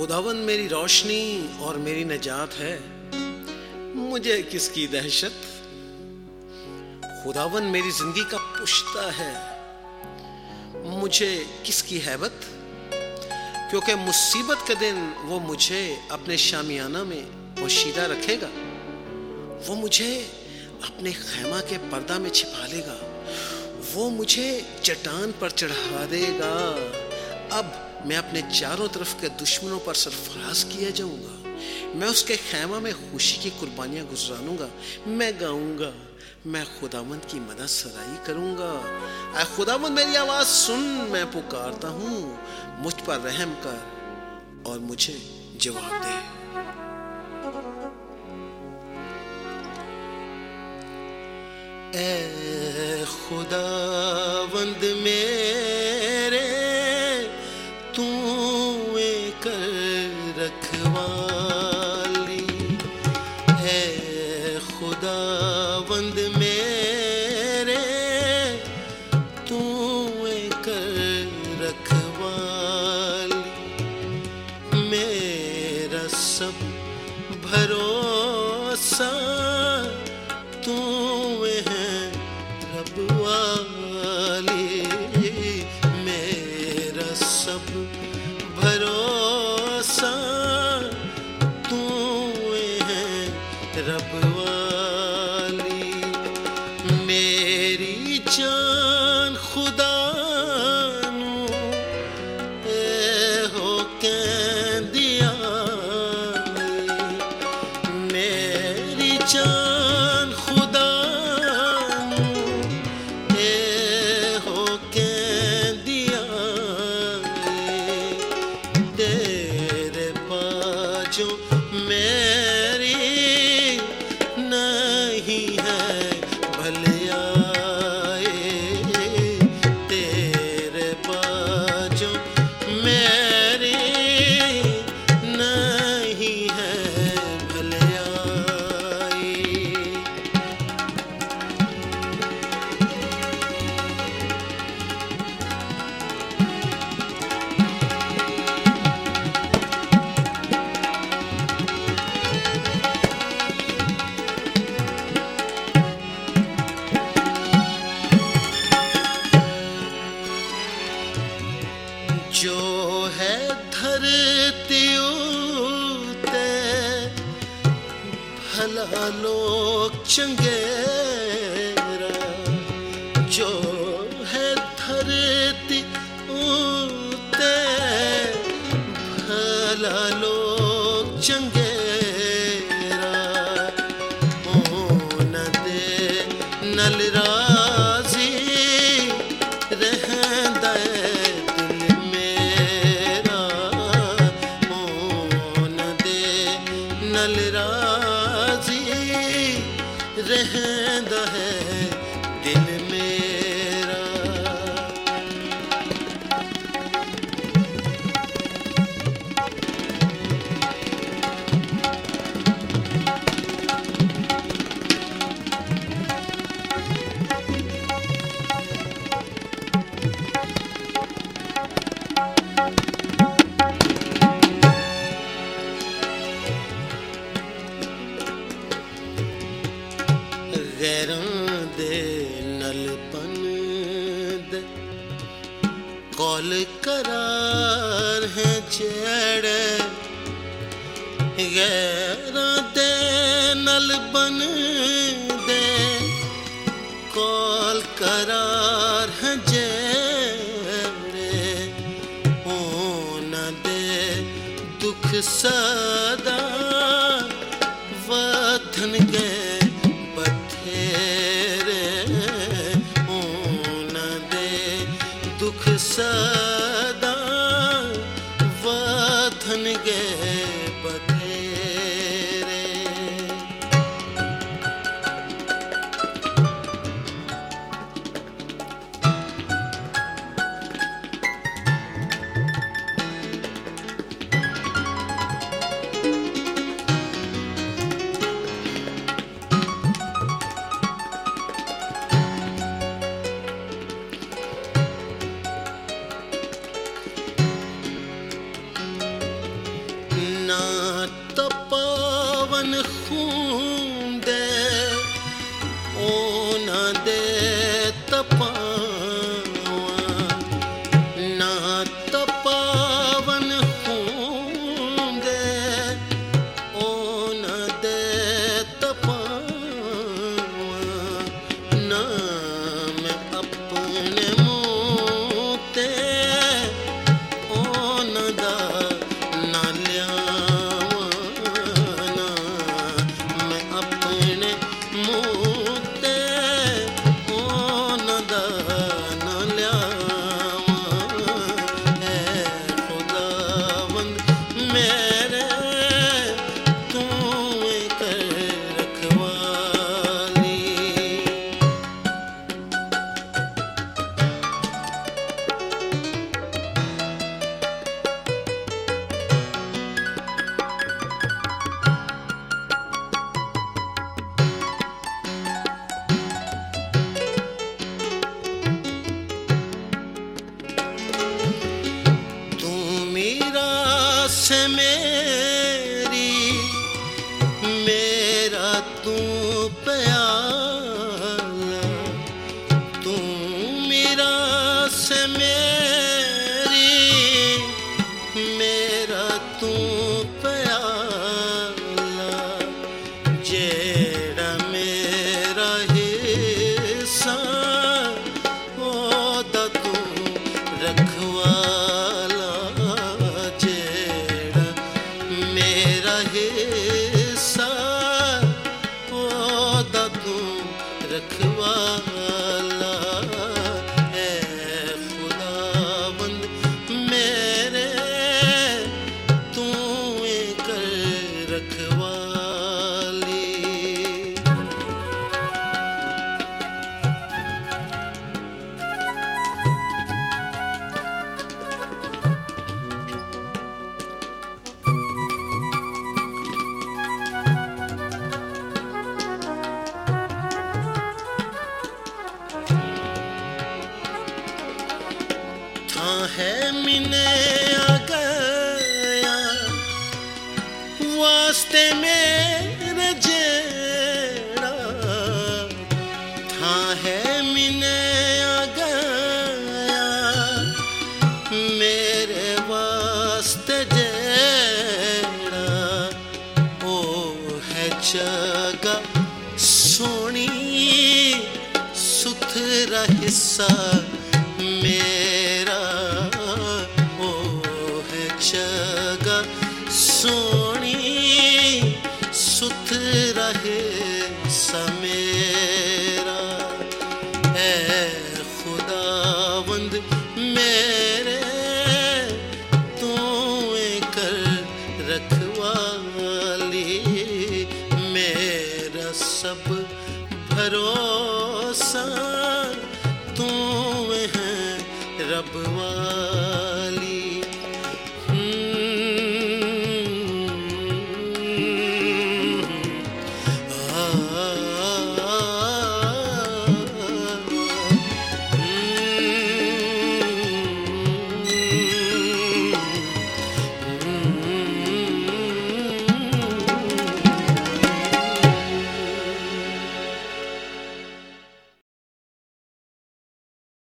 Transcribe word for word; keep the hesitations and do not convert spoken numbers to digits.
खुदावन मेरी रोशनी और मेरी निजात है, मुझे किसकी दहशत। खुदावन मेरी जिंदगी का पुश्ता है, मुझे किसकी हैबत। क्योंकि मुसीबत के दिन वो मुझे अपने शामियाना में पोशीदा रखेगा, वो मुझे अपने खैमा के पर्दा में छिपा लेगा, वो मुझे चट्टान पर चढ़ा देगा। अब मैं अपने चारों तरफ के दुश्मनों पर सरफराज किया जाऊंगा। मैं उसके खैमा में खुशी की कुर्बानियां गुजारूंगा। मैं गाऊंगा, मैं खुदावंद की मदद सराई करूंगा। ऐ खुदावंद मेरी आवाज सुन, मैं पुकारता हूं, मुझ पर रहम कर और मुझे जवाब दे। ऐ खुदावंद मेरे, तू कर रखवाली है। खुदावंद मेरे, तू कर रखवाली। मेरा सब भरोसा तू है रब वाली। मेरा सब भरोसा तू है रब वाली। मेरी जान खुदा नू ए हो कहंदिया, मेरी जान खुदा नू ए हो कहंदिया। तेरे बाजू मेरी नहीं है भलियाए, तेरे बाजू मेरी नहीं है भलियाए। जो है धरती उते भला लोग चंगेरा। जो है धरती उते भला लोग चंगेरा। ओ न दे नल राजी रहंदा नल राजी रहंदा है दिल मेरा। गैरों दे नलपन दे कौल करार है जेड़े। गैरों दे नलपन दे कौल करार है जेड़े। ओना दे दुख सदा वतन गए दुख सदा वतन गए बथेरे। दे तपावा ना तपावन होंगे ओ न दे तपावा ना मैं अपने मुँह ते ओ न दा ना लियावा ना मैं अपने मुँह ते ओ न दा ना लियावा ऐ खुदावंद मेरे तू कर रखवाली। तू मीरा से मेरी मेरा तू प्याला तू मीरा से मेरी मेरा तू प्याला जेड़ा मेरा हिस्सा ओदा तू रखवाला जेड़ा मेरा हिस्सा ओदा तू रखवाला ऐ खुदावंद मेरे तू कर रखवाली। था है मिने आ गया वास्ते मेरे जेड़ा था है मिने आ गया मेरे वास्ते जेड़ा ओ है जगह सोनी सुथरा हिस्सा मेरा ओ है जगह सोनी सुथरा हिस्सा मेरा ऐ खुदावंद मेरे तू कर रखवाली। मेरा सब भरोसा तू है रब वाली।